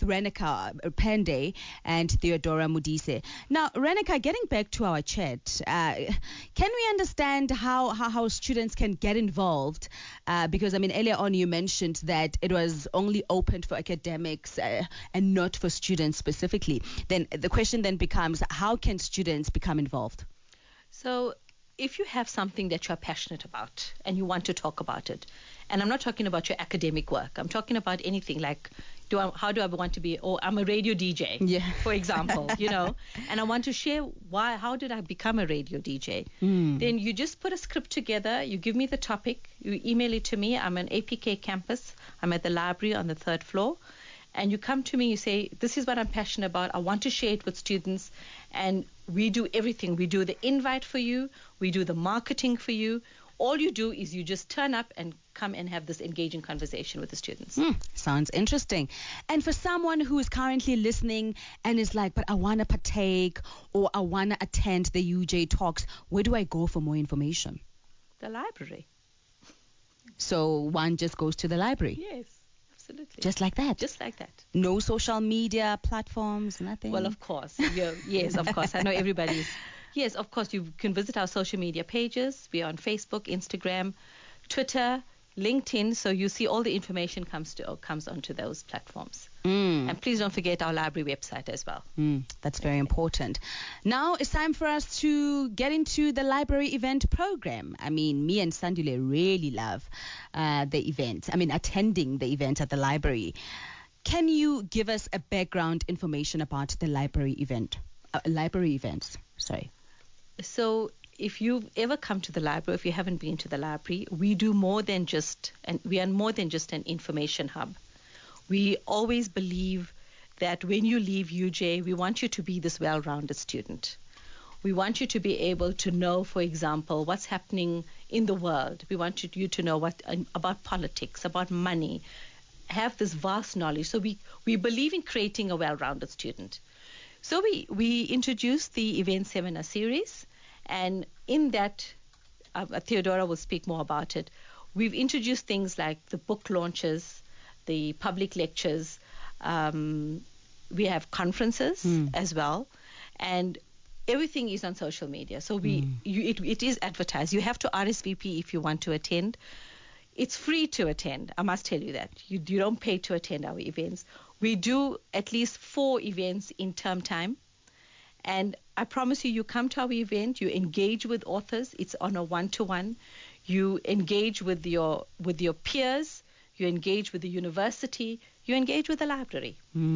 Renika Pende and Theodora Mudise. Now, Renika, getting back to our chat, can we understand how students can get involved? Because, I mean, earlier on you mentioned that it was only open for academics and not for students specifically. Then the question then becomes, how can students become involved? So if you have something that you're passionate about and you want to talk about it, and I'm not talking about your academic work, I'm talking about anything like, how do I want to be, or I'm a radio DJ, for example, and I want to share how did I become a radio DJ? Then you just put a script together, you give me the topic, you email it to me. I'm on APK campus, I'm at the library on the 3rd floor, and you come to me, you say, this is what I'm passionate about, I want to share it with students, and we do everything. We do the invite for you, we do the marketing for you. All you do is you just turn up and come and have this engaging conversation with the students. Sounds interesting. And for someone who is currently listening and is like, but I want to partake or I want to attend the UJ talks, where do I go for more information? The library. So one just goes to the library? Yes, absolutely. Just like that? Just like that. No social media platforms, nothing? Well, of course. Yes, of course. I know everybody's. Yes, of course. You can visit our social media pages. We are on Facebook, Instagram, Twitter, LinkedIn. So you see all the information comes onto those platforms. And please don't forget our library website as well. That's very important. Now it's time for us to get into the library event program. I mean, me and Sandile really love the event. I mean, attending the event at the library. Can you give us a background information about the library events? Sorry. So if you've ever come to the library, if you haven't been to the library, we are more than just an information hub. We always believe that when you leave UJ, we want you to be this well-rounded student. We want you to be able to know, for example, what's happening in the world. We want you to know about politics, about money, have this vast knowledge. So we believe in creating a well-rounded student. So we introduced the event seminar series, and in that, Theodora will speak more about it. We've introduced things like the book launches, the public lectures. We have conferences as well, and everything is on social media. So it is advertised. You have to RSVP if you want to attend. It's free to attend. I must tell you that. You don't pay to attend our events. We do at least 4 events in term time. And I promise you come to our event, you engage with authors. It's on a one-to-one. You engage with your peers. You engage with the university. You engage with the library.